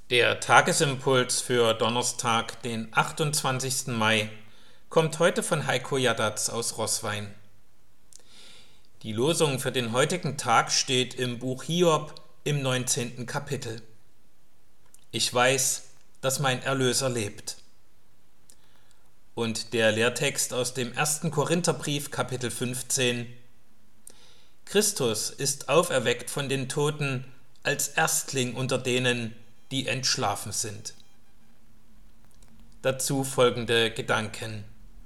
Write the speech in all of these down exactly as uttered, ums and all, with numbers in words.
Der Tagesimpuls für Donnerstag, den achtundzwanzigsten Mai, kommt heute von Heiko Jadatz aus Roßwein. Die Losung für den heutigen Tag steht im Buch Hiob im neunzehnten Kapitel. Ich weiß, dass mein Erlöser lebt. Und der Lehrtext aus dem ersten Korintherbrief, Kapitel fünfzehn. Christus ist auferweckt von den Toten als Erstling unter denen, die entschlafen sind. Dazu folgende Gedanken.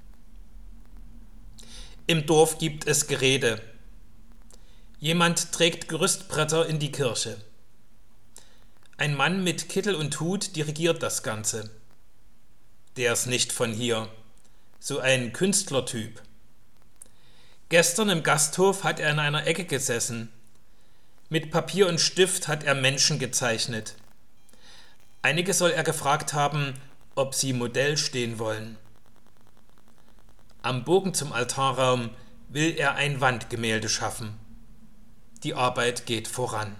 Im Dorf gibt es Gerede. Jemand trägt Gerüstbretter in die Kirche. Ein Mann mit Kittel und Hut dirigiert das Ganze. Der ist nicht von hier, so ein Künstlertyp. Gestern im Gasthof hat er in einer Ecke gesessen. Mit Papier und Stift hat er Menschen gezeichnet. Einige soll er gefragt haben, ob sie Modell stehen wollen. Am Bogen zum Altarraum will er ein Wandgemälde schaffen. Die Arbeit geht voran.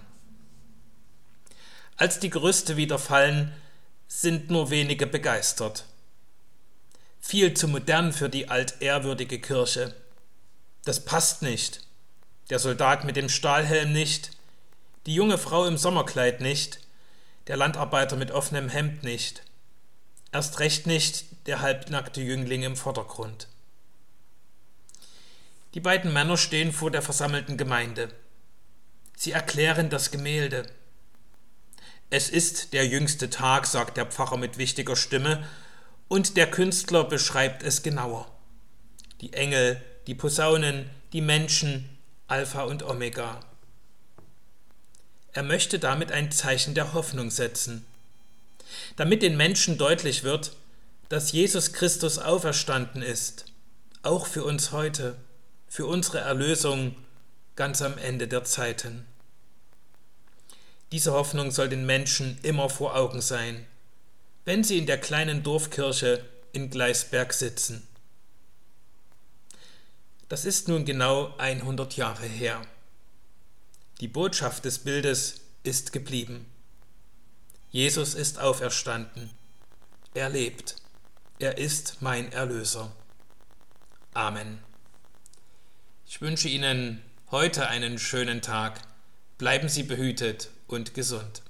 Als die Gerüste wieder fallen, sind nur wenige begeistert. Viel zu modern für die altehrwürdige Kirche. Das passt nicht. Der Soldat mit dem Stahlhelm nicht, die junge Frau im Sommerkleid nicht, der Landarbeiter mit offenem Hemd nicht. Erst recht nicht der halbnackte Jüngling im Vordergrund. Die beiden Männer stehen vor der versammelten Gemeinde. Sie erklären das Gemälde. Es ist der jüngste Tag, sagt der Pfarrer mit wichtiger Stimme, und der Künstler beschreibt es genauer. Die Engel, die Posaunen, die Menschen, Alpha und Omega. Er möchte damit ein Zeichen der Hoffnung setzen, damit den Menschen deutlich wird, dass Jesus Christus auferstanden ist, auch für uns heute, für unsere Erlösung ganz am Ende der Zeiten. Diese Hoffnung soll den Menschen immer vor Augen sein, wenn sie in der kleinen Dorfkirche in Gleisberg sitzen. Das ist nun genau hundert Jahre her. Die Botschaft des Bildes ist geblieben. Jesus ist auferstanden. Er lebt. Er ist mein Erlöser. Amen. Ich wünsche Ihnen heute einen schönen Tag. Bleiben Sie behütet und gesund.